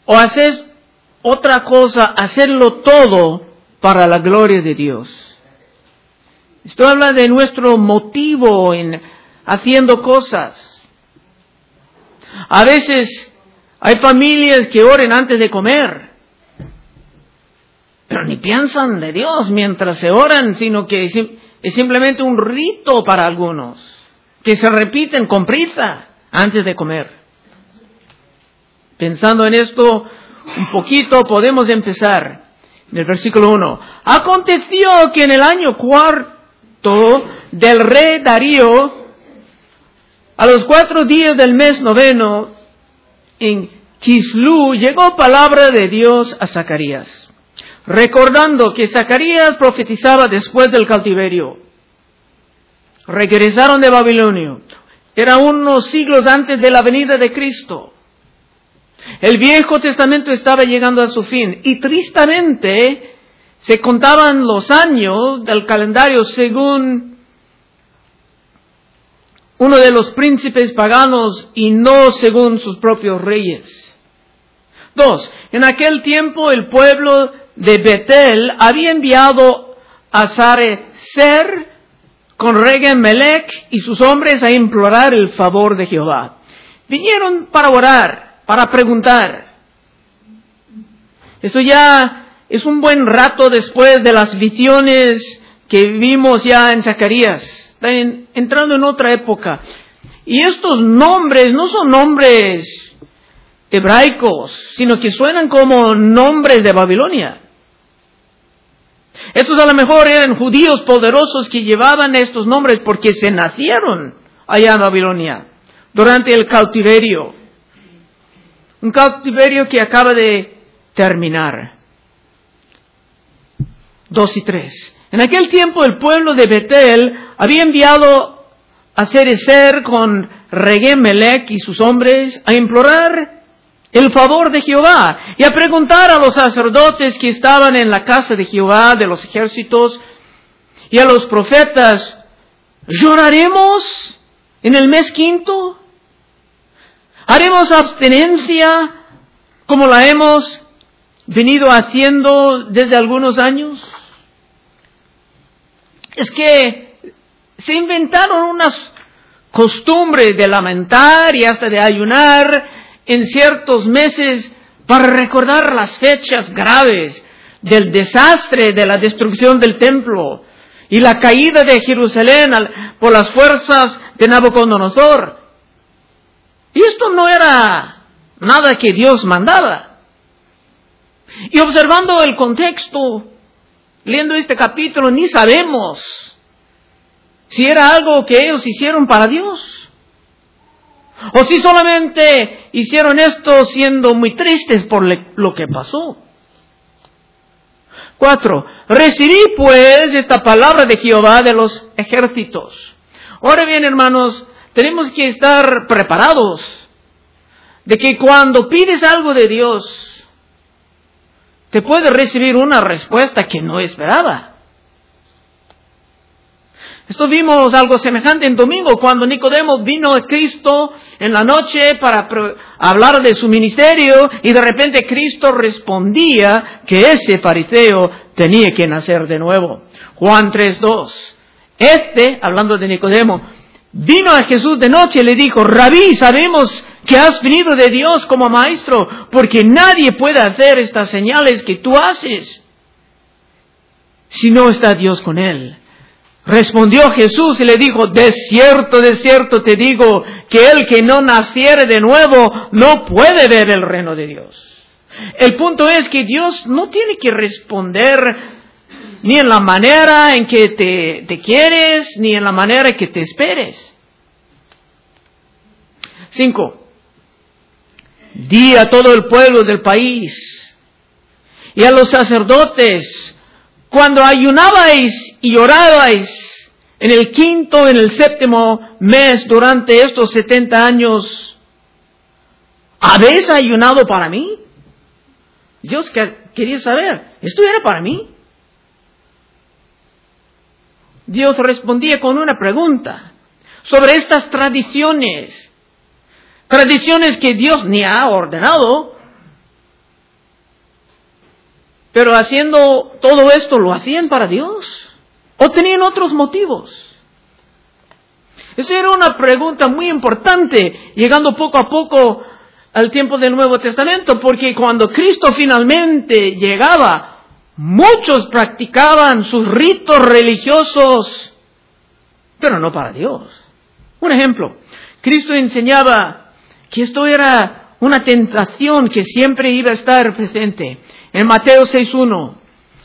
o hacer otra cosa, hacerlo todo para la gloria de Dios. Esto habla de nuestro motivo en haciendo cosas. A veces hay familias que oran antes de comer, pero ni piensan de Dios mientras se oran, sino que es simplemente un rito para algunos, que se repiten con prisa antes de comer. Pensando en esto un poquito, podemos empezar en el versículo 1. Aconteció que en el año 4 del rey Darío, a los 4 días del mes 9, en Kislu, llegó palabra de Dios a Zacarías, recordando que Zacarías profetizaba después del cautiverio. Regresaron de Babilonia. Era unos siglos antes de la venida de Cristo. El Viejo Testamento estaba llegando a su fin y tristemente se contaban los años del calendario según uno de los príncipes paganos y no según sus propios reyes. 2. En aquel tiempo el pueblo de Betel había enviado a Sarecer con Regem-Melech y sus hombres a implorar el favor de Jehová. Vinieron para orar, para preguntar. Esto ya es un buen rato después de las visiones que vimos ya en Zacarías. Están entrando en otra época. Y estos nombres no son nombres hebraicos, sino que suenan como nombres de Babilonia. Estos a lo mejor eran judíos poderosos que llevaban estos nombres porque se nacieron allá en Babilonia durante el cautiverio. Un cautiverio que acaba de terminar. 2 y 3. En aquel tiempo el pueblo de Betel había enviado a Sarecer con Regem-Melech y sus hombres a implorar el favor de Jehová y a preguntar a los sacerdotes que estaban en la casa de Jehová de los ejércitos y a los profetas: ¿lloraremos en el mes 5? ¿Haremos abstinencia como la hemos venido haciendo desde algunos años? Es que se inventaron unas costumbres de lamentar y hasta de ayunar en ciertos meses para recordar las fechas graves del desastre de la destrucción del templo y la caída de Jerusalén por las fuerzas de Nabucodonosor. Y esto no era nada que Dios mandaba. Y observando el contexto, leyendo este capítulo, ni sabemos si era algo que ellos hicieron para Dios, o si solamente hicieron esto siendo muy tristes por lo que pasó. 4. Recibí pues esta palabra de Jehová de los ejércitos. Ahora bien, hermanos, tenemos que estar preparados de que cuando pides algo de Dios, te puede recibir una respuesta que no esperaba. Esto vimos algo semejante en domingo, cuando Nicodemo vino a Cristo en la noche para hablar de su ministerio, y de repente Cristo respondía que ese fariseo tenía que nacer de nuevo. Juan 3:2. Hablando de Nicodemo, vino a Jesús de noche y le dijo: Rabí, sabemos que has venido de Dios como maestro, porque nadie puede hacer estas señales que tú haces si no está Dios con él. Respondió Jesús y le dijo: de cierto te digo, que el que no naciere de nuevo no puede ver el reino de Dios. El punto es que Dios no tiene que responder ni en la manera en que te quieres, ni en la manera en que te esperes. 5. Di a todo el pueblo del país y a los sacerdotes: cuando ayunabais y orabais en el 5º, en el 7º mes durante estos 70 años, ¿habéis ayunado para mí? Dios quería saber, ¿esto era para mí? Dios respondía con una pregunta sobre estas tradiciones que Dios ni ha ordenado, Pero haciendo todo esto, ¿lo hacían para Dios? ¿O tenían otros motivos? Esa era una pregunta muy importante, llegando poco a poco al tiempo del Nuevo Testamento, porque cuando Cristo finalmente llegaba, muchos practicaban sus ritos religiosos, pero no para Dios. Un ejemplo, Cristo enseñaba que esto era una tentación que siempre iba a estar presente. En Mateo 6:1,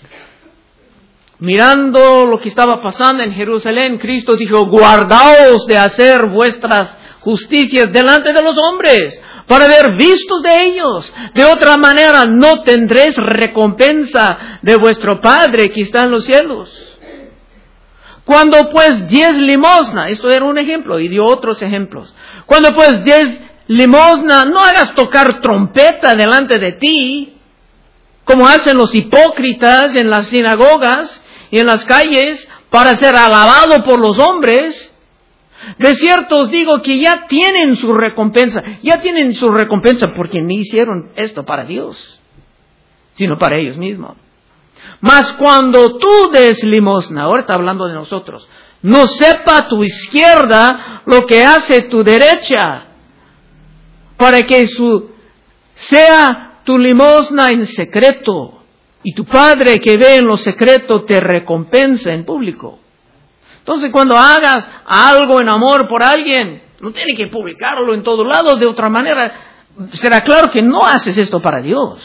mirando lo que estaba pasando en Jerusalén, Cristo dijo: guardaos de hacer vuestras justicias delante de los hombres, para ver vistos de ellos. De otra manera no tendréis recompensa de vuestro Padre que está en los cielos. Cuando pues 10 limosna, esto era un ejemplo, y dio otros ejemplos. Cuando pues 10 limosna, no hagas tocar trompeta delante de ti, como hacen los hipócritas en las sinagogas y en las calles, para ser alabado por los hombres. De cierto os digo que ya tienen su recompensa porque no hicieron esto para Dios, sino para ellos mismos. Mas cuando tú des limosna, ahora está hablando de nosotros, no sepa tu izquierda lo que hace tu derecha, para que sea tu limosna en secreto, y tu Padre que ve en lo secreto te recompensa en público. Entonces, cuando hagas algo en amor por alguien, no tienes que publicarlo en todos lados, de otra manera será claro que no haces esto para Dios.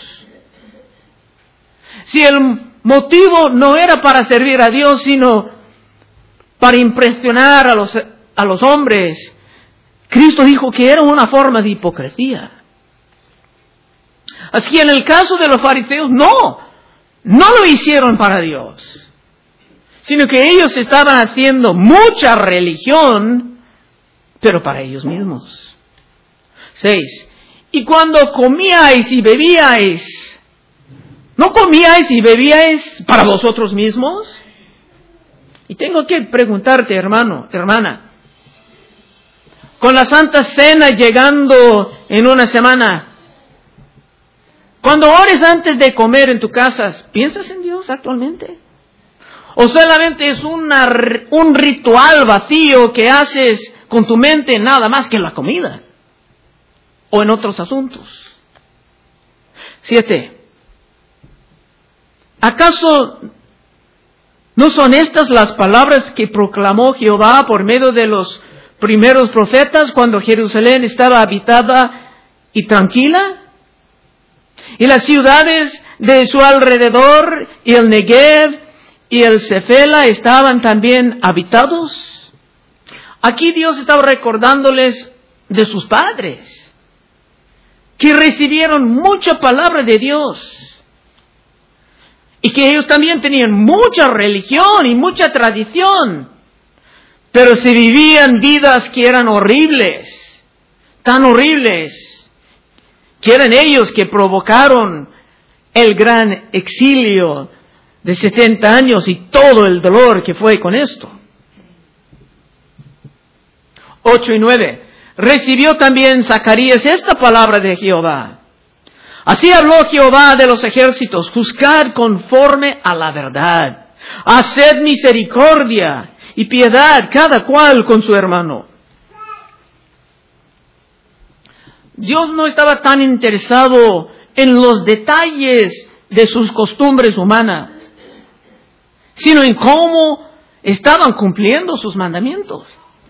Si el motivo no era para servir a Dios, sino para impresionar a los hombres, Cristo dijo que era una forma de hipocresía. Así que en el caso de los fariseos, no lo hicieron para Dios, sino que ellos estaban haciendo mucha religión, pero para ellos mismos. 6. Y cuando comíais y bebíais, ¿no comíais y bebíais para vosotros mismos? Y tengo que preguntarte, hermano, hermana, con la Santa Cena llegando en una semana, cuando ores antes de comer en tu casa, ¿piensas en Dios actualmente? ¿O solamente es un ritual vacío que haces con tu mente nada más que en la comida? ¿O en otros asuntos? 7. ¿Acaso no son estas las palabras que proclamó Jehová por medio de los primeros profetas cuando Jerusalén estaba habitada y tranquila? Y las ciudades de su alrededor y el Negev y el Cefela estaban también habitados. Aquí Dios estaba recordándoles de sus padres, que recibieron mucha palabra de Dios, y que ellos también tenían mucha religión y mucha tradición, pero se vivían vidas que eran horribles, tan horribles, que eran ellos que provocaron el gran exilio de 70 años y todo el dolor que fue con esto. 8 y 9. Recibió también Zacarías esta palabra de Jehová. Así habló Jehová de los ejércitos: juzgad conforme a la verdad, haced misericordia y piedad cada cual con su hermano. Dios no estaba tan interesado en los detalles de sus costumbres humanas, sino en cómo estaban cumpliendo sus mandamientos.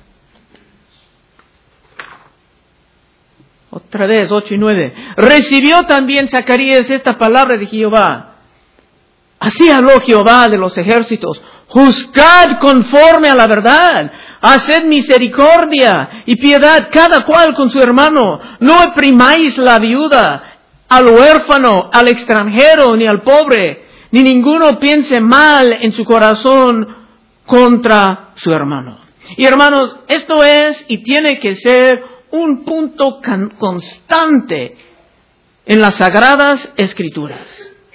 Otra vez, 8 y 9. Recibió también Zacarías esta palabra de Jehová. Así habló Jehová de los ejércitos: juzgad conforme a la verdad, haced misericordia y piedad cada cual con su hermano. No oprimáis la viuda, al huérfano, al extranjero, ni al pobre, ni ninguno piense mal en su corazón contra su hermano. Y hermanos, esto es y tiene que ser un punto constante en las Sagradas Escrituras.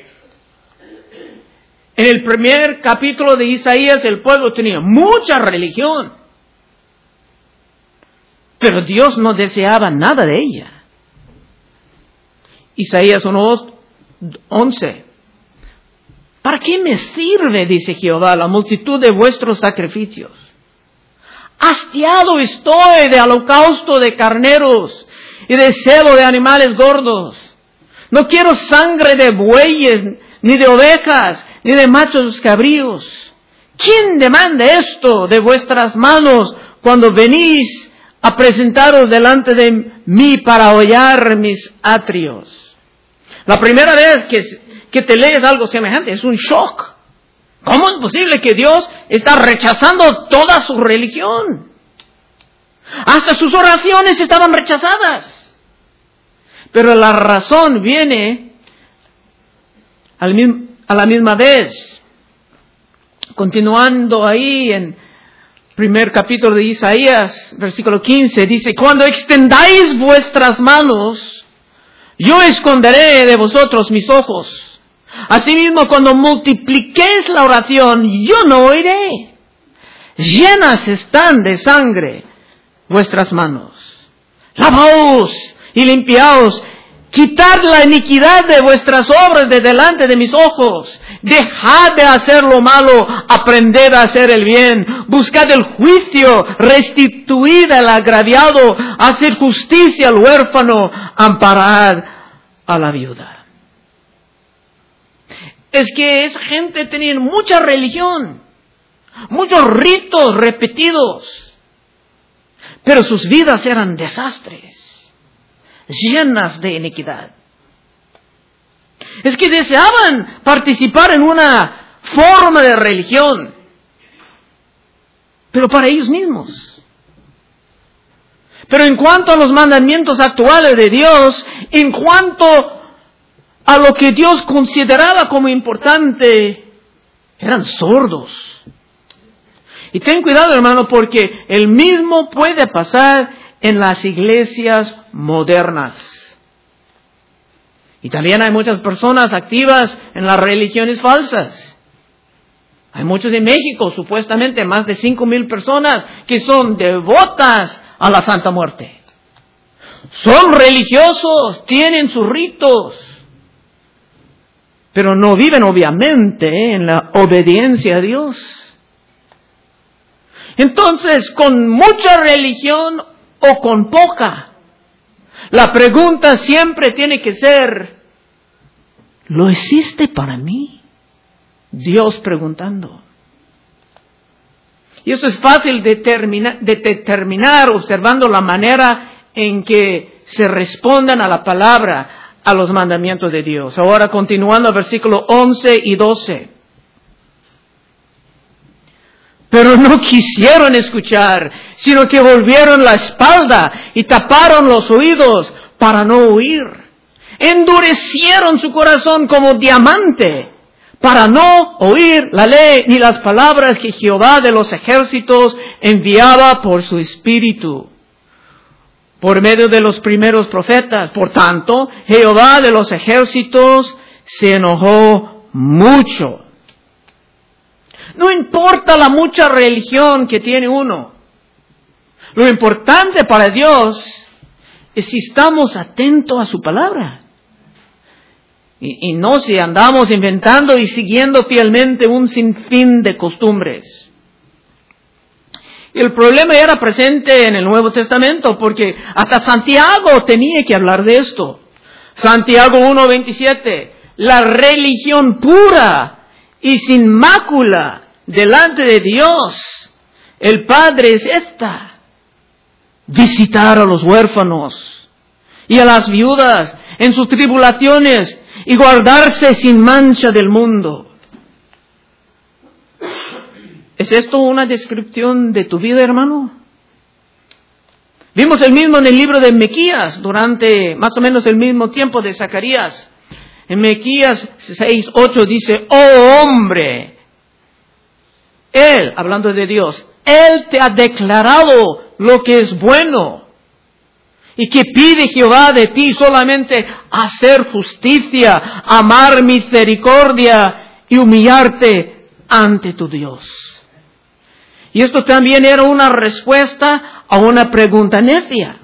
En el primer capítulo de Isaías, el pueblo tenía mucha religión, pero Dios no deseaba nada de ella. Isaías 1:11. ¿Para qué me sirve, dice Jehová, la multitud de vuestros sacrificios? Hastiado estoy de holocausto de carneros y de cebo de animales gordos. No quiero sangre de bueyes, ni de ovejas, ni de machos cabríos. ¿Quién demanda esto de vuestras manos cuando venís a presentaros delante de mí para hollar mis atrios? La primera vez que te lees algo semejante es un shock. ¿Cómo es posible que Dios está rechazando toda su religión? Hasta sus oraciones estaban rechazadas. Pero la razón viene a la misma vez. Continuando ahí en primer capítulo de Isaías, versículo 15, dice: cuando extendáis vuestras manos, yo esconderé de vosotros mis ojos. Asimismo, cuando multipliquéis la oración, yo no oiré. Llenas están de sangre vuestras manos. Lavaos y limpiaos. Quitad la iniquidad de vuestras obras de delante de mis ojos. Dejad de hacer lo malo, aprended a hacer el bien. Buscad el juicio, restituid al agraviado, haced justicia al huérfano, amparad a la viuda. Es que esa gente tenía mucha religión, muchos ritos repetidos, pero sus vidas eran desastres, llenas de iniquidad. Es que deseaban participar en una forma de religión, pero para ellos mismos. Pero en cuanto a los mandamientos actuales de Dios, en cuanto a lo que Dios consideraba como importante, eran sordos. Y ten cuidado, hermano, porque el mismo puede pasar en las iglesias modernas. Y también hay muchas personas activas en las religiones falsas. Hay muchos en México, supuestamente más de 5,000 personas que son devotas a la Santa Muerte. Son religiosos, tienen sus ritos, pero no viven obviamente en la obediencia a Dios. Entonces, con mucha religión o con poca, la pregunta siempre tiene que ser: ¿lo hiciste para mí? Dios preguntando. Y eso es fácil de determinar observando la manera en que se respondan a la palabra, a los mandamientos de Dios. Ahora continuando, versículos 11 y 12. Pero no quisieron escuchar, sino que volvieron la espalda y taparon los oídos para no oír. Endurecieron su corazón como diamante para no oír la ley ni las palabras que Jehová de los ejércitos enviaba por su espíritu, por medio de los primeros profetas. Por tanto, Jehová de los ejércitos se enojó mucho. No importa la mucha religión que tiene uno. Lo importante para Dios es si estamos atentos a su palabra. Y no si andamos inventando y siguiendo fielmente un sinfín de costumbres. El problema era presente en el Nuevo Testamento porque hasta Santiago tenía que hablar de esto. Santiago 1:27. La religión pura y sin mácula delante de Dios, el Padre, es esta: visitar a los huérfanos y a las viudas en sus tribulaciones y guardarse sin mancha del mundo. ¿Es esto una descripción de tu vida, hermano? Vimos el mismo en el libro de Miqueas, durante más o menos el mismo tiempo de Zacarías. En Miqueas 6:8 dice: oh hombre, Él, hablando de Dios, Él te ha declarado lo que es bueno. ¿Y que pide Jehová de ti? Solamente hacer justicia, amar misericordia y humillarte ante tu Dios. Y esto también era una respuesta a una pregunta necia.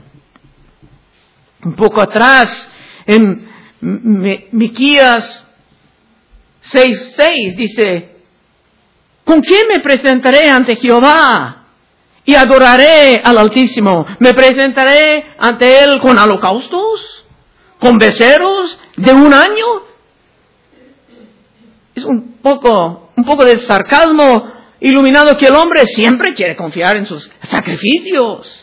Un poco atrás, en Miqueas 6:6 dice, ¿con qué me presentaré ante Jehová y adoraré al Altísimo? ¿Me presentaré ante Él con holocaustos? ¿Con becerros de un año? Es un poco de sarcasmo iluminado que el hombre siempre quiere confiar en sus sacrificios.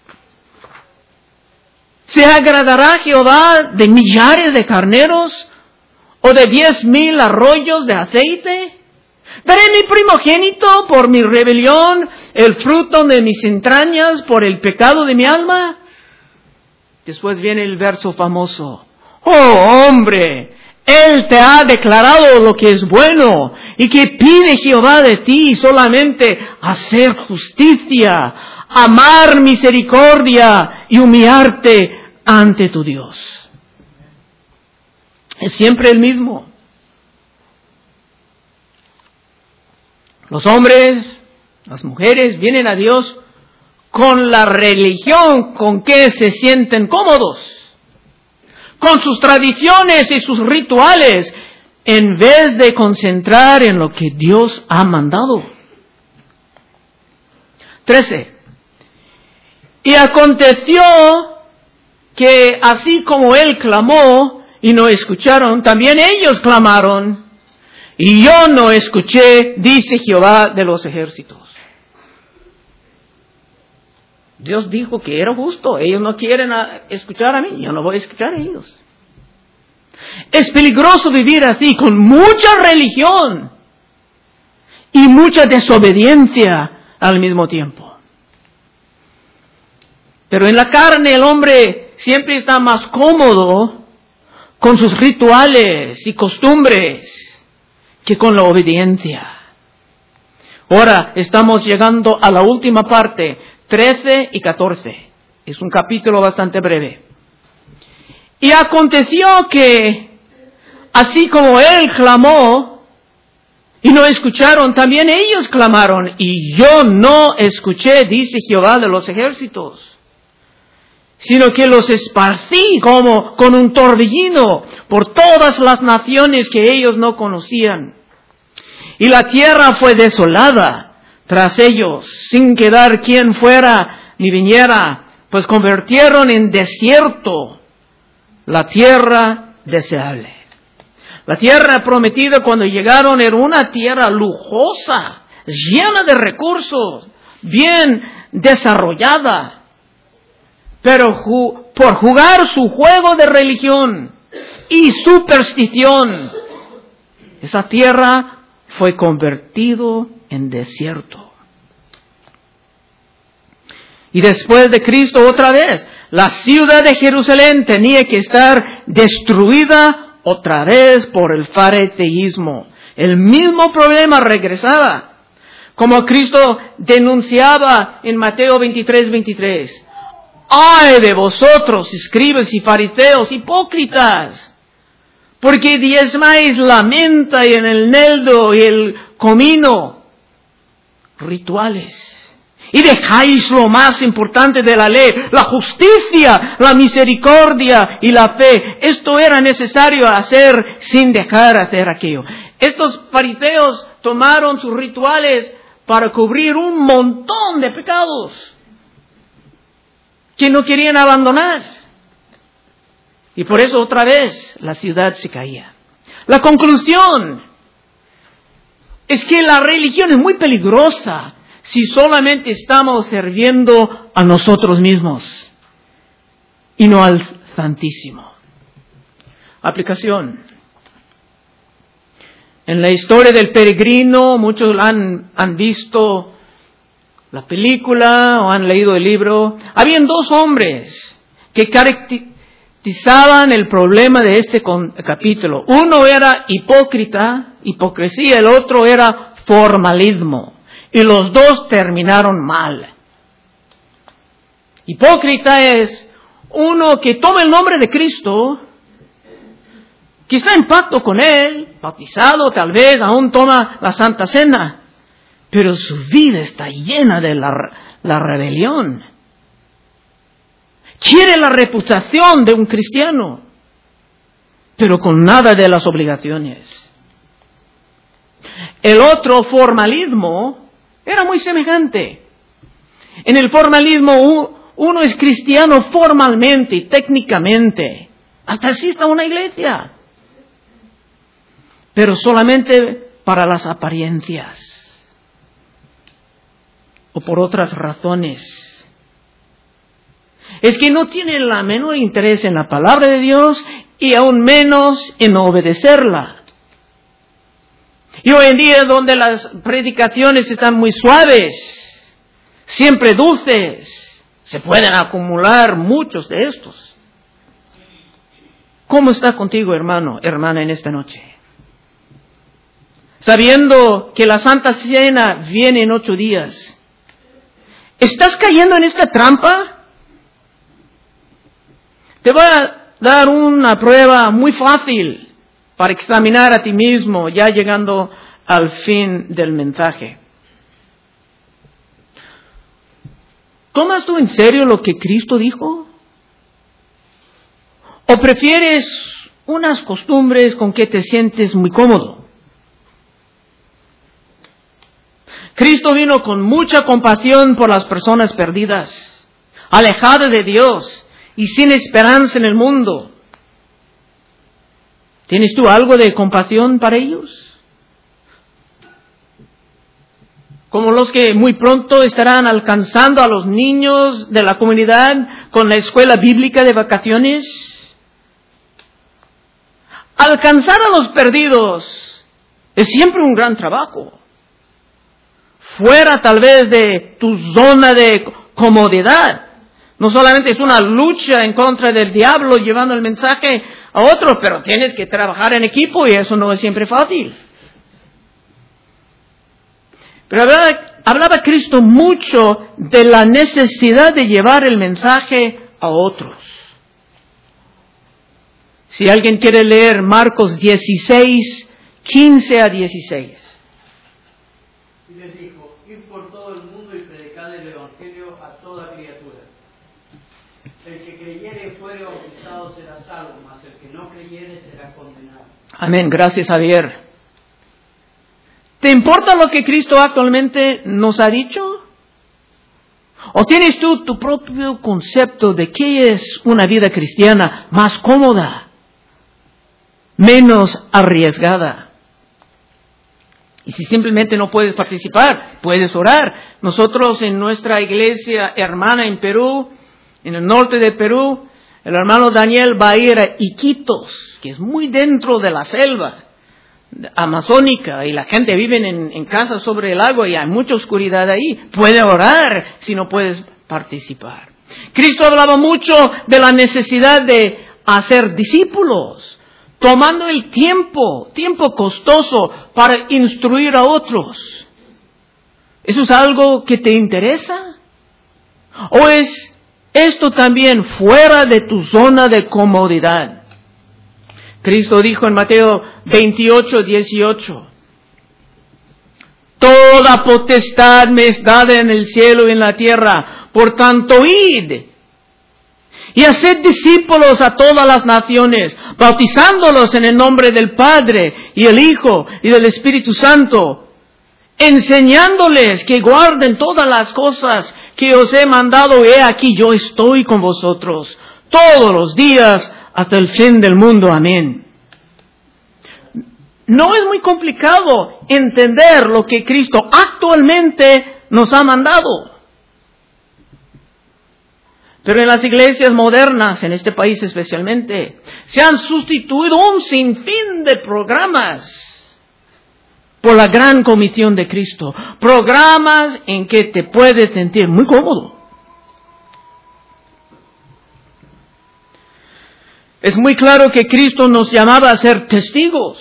¿Se agradará Jehová de millares de carneros o de 10,000 arroyos de aceite? ¿Daré mi primogénito por mi rebelión, el fruto de mis entrañas por el pecado de mi alma? Después viene el verso famoso. Oh hombre, Él te ha declarado lo que es bueno, y que pide Jehová de ti solamente hacer justicia, amar misericordia y humillarte ante tu Dios. Es siempre el mismo. Los hombres, las mujeres vienen a Dios con la religión con que se sienten cómodos, con sus tradiciones y sus rituales, en vez de concentrar en lo que Dios ha mandado. 13. Y aconteció que así como él clamó y no escucharon, también ellos clamaron, y yo no escuché, dice Jehová de los ejércitos. Dios dijo que era justo. Ellos no quieren escuchar a mí, yo no voy a escuchar a ellos. Es peligroso vivir así, con mucha religión y mucha desobediencia al mismo tiempo. Pero en la carne el hombre siempre está más cómodo con sus rituales y costumbres que con la obediencia. Ahora estamos llegando a la última parte, 13 y 14. Es un capítulo bastante breve. Y aconteció que, así como él clamó y no escucharon, también ellos clamaron, y yo no escuché, dice Jehová de los ejércitos, sino que los esparcí como con un torbellino por todas las naciones que ellos no conocían. Y la tierra fue desolada tras ellos, sin quedar quien fuera ni viniera, pues convirtieron en desierto la tierra deseable. La tierra prometida cuando llegaron era una tierra lujosa, llena de recursos, bien desarrollada. Pero por jugar su juego de religión y superstición, esa tierra fue convertido en desierto. Y después de Cristo otra vez, la ciudad de Jerusalén tenía que estar destruida otra vez por el fariseísmo. El mismo problema regresaba, como Cristo denunciaba en Mateo 23:23. ¡Ay de vosotros, escribas y fariseos, hipócritas! Porque diezmáis la menta y en el eneldo y el comino, rituales, y dejáis lo más importante de la ley, la justicia, la misericordia y la fe. Esto era necesario hacer sin dejar hacer aquello. Estos fariseos tomaron sus rituales para cubrir un montón de pecados que no querían abandonar. Y por eso otra vez la ciudad se caía. La conclusión es que la religión es muy peligrosa si solamente estamos sirviendo a nosotros mismos y no al Santísimo. Aplicación. En la historia del peregrino, muchos han visto la película o han leído el libro. Habían dos hombres que caracterizaban el problema de este capítulo. Uno era hipocresía, el otro era formalismo. Y los dos terminaron mal. Hipócrita es uno que toma el nombre de Cristo, que está en pacto con Él, bautizado tal vez, aún toma la Santa Cena, pero su vida está llena de la rebelión. Quiere la reputación de un cristiano, pero con nada de las obligaciones. El otro, formalismo, era muy semejante. En el formalismo uno es cristiano formalmente y técnicamente. Hasta asiste a una iglesia. Pero solamente para las apariencias. O por otras razones. Es que no tiene la menor interés en la palabra de Dios y aún menos en obedecerla. Y hoy en día donde las predicaciones están muy suaves, siempre dulces, se pueden acumular muchos de estos. ¿Cómo está contigo, hermano, hermana, en esta noche? Sabiendo que la Santa Cena viene en 8 días, ¿estás cayendo en esta trampa? Te voy a dar una prueba muy fácil para examinar a ti mismo ya llegando al fin del mensaje. ¿Tomas tú en serio lo que Cristo dijo? ¿O prefieres unas costumbres con que te sientes muy cómodo? Cristo vino con mucha compasión por las personas perdidas, alejadas de Dios y sin esperanza en el mundo. ¿Tienes tú algo de compasión para ellos? Como los que muy pronto estarán alcanzando a los niños de la comunidad con la escuela bíblica de vacaciones. Alcanzar a los perdidos es siempre un gran trabajo. Fuera tal vez de tu zona de comodidad. No solamente es una lucha en contra del diablo llevando el mensaje a otro, pero tienes que trabajar en equipo y eso no es siempre fácil. Pero hablaba Cristo mucho de la necesidad de llevar el mensaje a otros. Si alguien quiere leer Marcos 16, 15 a 16. Y les dijo, id por todo el mundo y predicad el Evangelio a toda criatura. El que creyere y fuere bautizado será salvo, mas el que no creyere será condenado. Amén, gracias Javier. ¿Te importa lo que Cristo actualmente nos ha dicho? ¿O tienes tú tu propio concepto de qué es una vida cristiana más cómoda, menos arriesgada? Y si simplemente no puedes participar, puedes orar. Nosotros en nuestra iglesia hermana en Perú, en el norte de Perú, el hermano Daniel va a ir a Iquitos, que es muy dentro de la selva amazónica, y la gente vive en casas sobre el agua y hay mucha oscuridad ahí. Puede orar si no puedes participar. Cristo hablaba mucho de la necesidad de hacer discípulos, tomando el tiempo costoso para instruir a otros. ¿Eso es algo que te interesa? ¿O es esto también fuera de tu zona de comodidad? Cristo dijo en Mateo 28, 18, toda potestad me es dada en el cielo y en la tierra, por tanto id y haced discípulos a todas las naciones, bautizándolos en el nombre del Padre y el Hijo y del Espíritu Santo, enseñándoles que guarden todas las cosas que os he mandado. He aquí yo estoy con vosotros todos los días hasta el fin del mundo. Amén. No es muy complicado entender lo que Cristo actualmente nos ha mandado. Pero en las iglesias modernas, en este país especialmente, se han sustituido un sinfín de programas por la gran comisión de Cristo. Programas en que te puedes sentir muy cómodo. Es muy claro que Cristo nos llamaba a ser testigos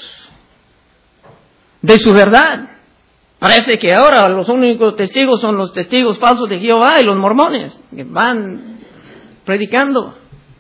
de su verdad. Parece que ahora los únicos testigos son los testigos falsos de Jehová y los mormones, que van predicando.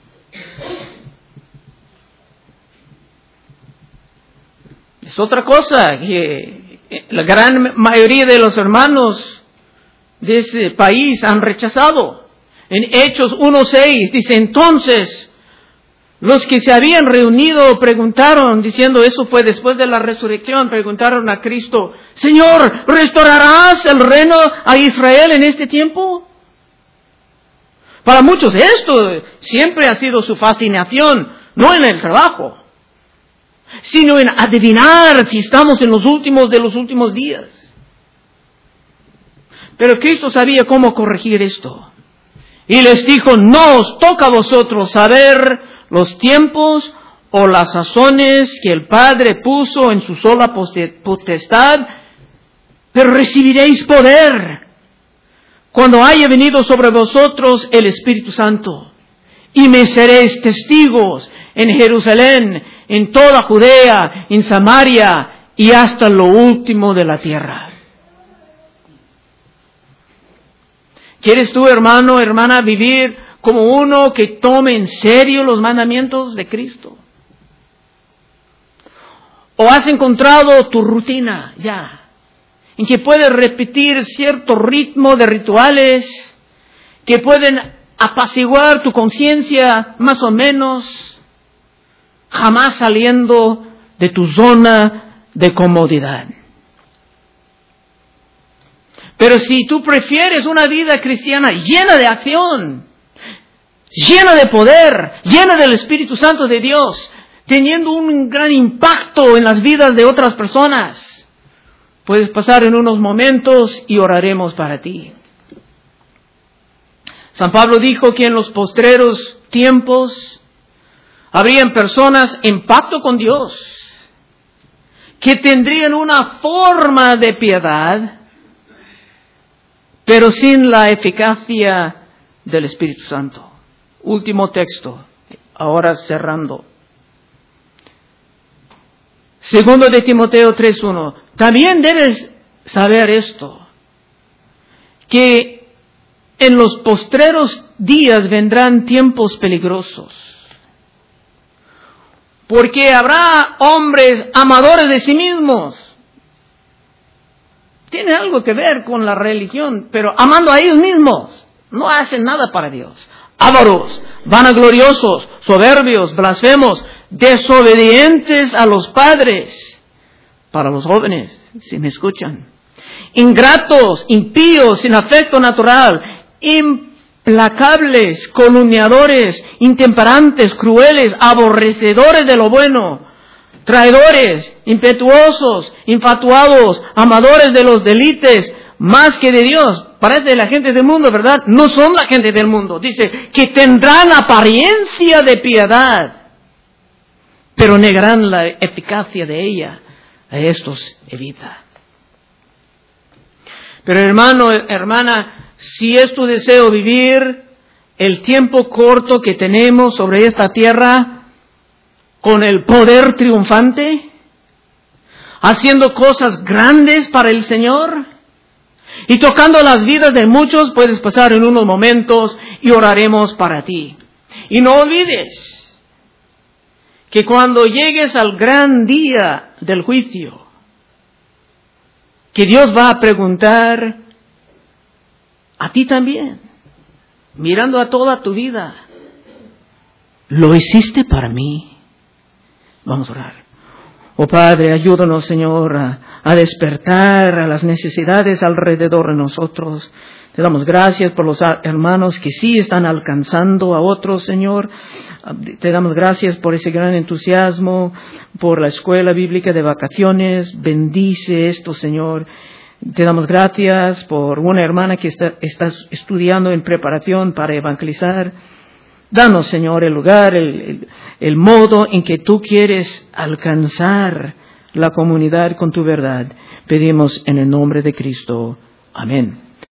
Es otra cosa que la gran mayoría de los hermanos de ese país han rechazado. En Hechos 1:6 dice, entonces Los que se habían reunido preguntaron, diciendo, eso fue después de la resurrección, preguntaron a Cristo, Señor, ¿restaurarás el reino a Israel en este tiempo? Para muchos esto siempre ha sido su fascinación, no en el trabajo, sino en adivinar si estamos en los últimos de los últimos días. Pero Cristo sabía cómo corregir esto. Y les dijo, no os toca a vosotros saber los tiempos o las sazones que el Padre puso en su sola potestad, pero recibiréis poder cuando haya venido sobre vosotros el Espíritu Santo. Y me seréis testigos en Jerusalén, en toda Judea, en Samaria y hasta lo último de la tierra. ¿Quieres tú, hermano, hermana, vivir como uno que tome en serio los mandamientos de Cristo? ¿O has encontrado tu rutina ya, en que puedes repetir cierto ritmo de rituales que pueden apaciguar tu conciencia más o menos, jamás saliendo de tu zona de comodidad? Pero si tú prefieres una vida cristiana llena de acción, llena de poder, llena del Espíritu Santo de Dios, teniendo un gran impacto en las vidas de otras personas, puedes pasar en unos momentos y oraremos para ti. San Pablo dijo que en los postreros tiempos habrían personas en pacto con Dios, que tendrían una forma de piedad, pero sin la eficacia del Espíritu Santo. Último texto, ahora cerrando. Segundo de Timoteo 3:1. También debes saber esto, que en los postreros días vendrán tiempos peligrosos, porque habrá hombres amadores de sí mismos. Tiene algo que ver con la religión, pero amando a ellos mismos, no hacen nada para Dios. Ávaros, vanagloriosos, soberbios, blasfemos, desobedientes a los padres. Para los jóvenes, si me escuchan. Ingratos, impíos, sin afecto natural, implacables, calumniadores, intemperantes, crueles, aborrecedores de lo bueno, traidores, impetuosos, infatuados, amadores de los deleites, más que de Dios. Parece la gente del mundo, ¿verdad? No son la gente del mundo. Dice que tendrán apariencia de piedad, pero negarán la eficacia de ella. A estos evita. Pero hermano, hermana, si es tu deseo vivir el tiempo corto que tenemos sobre esta tierra con el poder triunfante, haciendo cosas grandes para el Señor y tocando las vidas de muchos, puedes pasar en unos momentos y oraremos para ti. Y no olvides que cuando llegues al gran día del juicio, que Dios va a preguntar a ti también, mirando a toda tu vida, ¿lo hiciste para mí? Vamos a orar. Oh Padre, ayúdanos, Señor, a despertar a las necesidades alrededor de nosotros. Te damos gracias por los hermanos que sí están alcanzando a otros, Señor. Te damos gracias por ese gran entusiasmo, por la escuela bíblica de vacaciones. Bendice esto, Señor. Te damos gracias por una hermana que está estudiando en preparación para evangelizar. Danos, Señor, el lugar, el modo en que tú quieres alcanzar la comunidad con tu verdad. Pedimos en el nombre de Cristo. Amén.